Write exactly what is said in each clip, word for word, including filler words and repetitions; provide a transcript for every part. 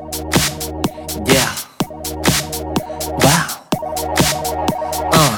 Yeah. Wow. Uh.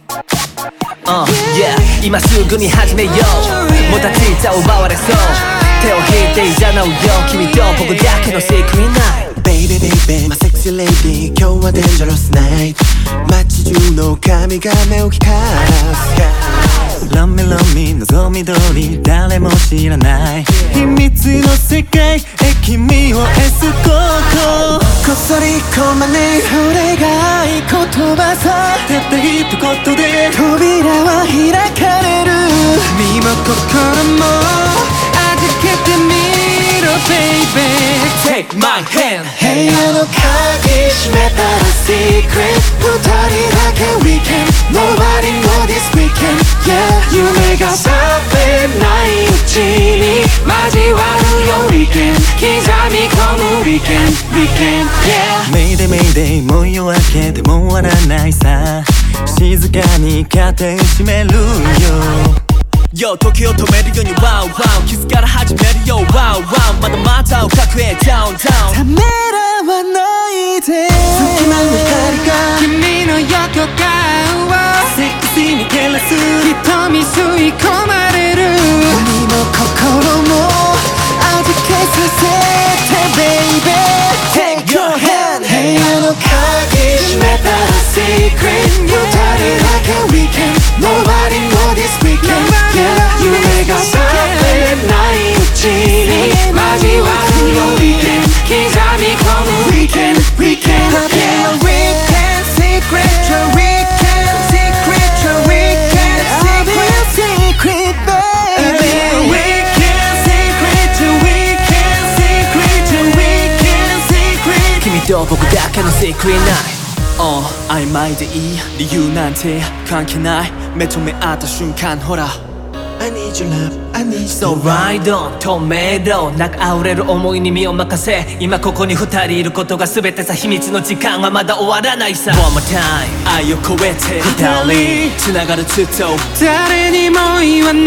Uh. Yeah. 今すぐに始めよう。もたついた奪われそう。手を引いていざなうよ。君と僕だけの Secret Night。 Baby baby my sexy lady 今日は Dangerous Night 街中の神が目を光らす Love me love me 望み通り誰も知らない秘密の世界へ君をエスコートこっそり込まねそれが合言葉さたった一言で扉は開かれる身も心も預けてみろ baby Take my hand。 部屋の鍵閉めたら Secret 二人だけ Weekend Nobody know this weekend Yeah 夢が覚めないうちに交わるよ Weekend 刻み込む Weekend Weekend Yeah メイデイメイデイもう夜明けでも終わらないさ静かにカーテン閉めるよよ時を止めるように Wow wow キスから始めるよ Wow wow まだまだを確へ Down down ためらわないで隙間の光が君の横顔をセクシーに照らす瞳吸い込まれる身も心も味気させて Baby Take your hand 部屋の鍵閉めたら Secret 二人だけ Weekend Nobody know this weekend Yeah 夢が覚めないうちに交わるよ Weekend 刻み込む Weekend Weekend Yeah Weekend Secret Your Weekend Secret Your Weekend Secret baby Weekend Secret Your Weekend Secret Your Weekend Secret 君と僕だけの Secret Night。Uh, 曖昧でいい理由なんて関係ない目と目合った瞬間ほら I need your love I need So your ride on 透明度なく溢れる思いに身を任せ今ここに二人いることが全てさ秘密の時間はまだ終わらないさ One more time 愛を超えて二人繋がるずっと誰にも言わない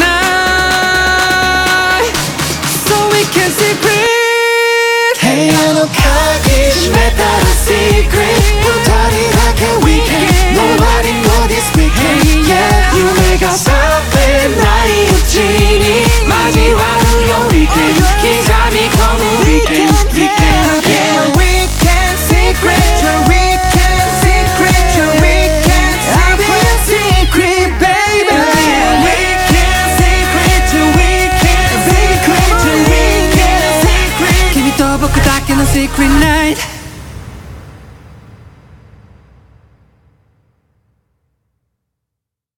So we can secret 部屋の鍵閉めたら Secret 二人だけ Weekend Nobody know this weekend Yeah 夢が覚めないうちに交わるよ Weekend 刻み込む Weekend Weekend Yeah Weekend Secret Your Weekend Secret Your Weekend Secret baby Weekend Secret Your Weekend Secret Your Weekend Secret 君と僕だけの Secret Night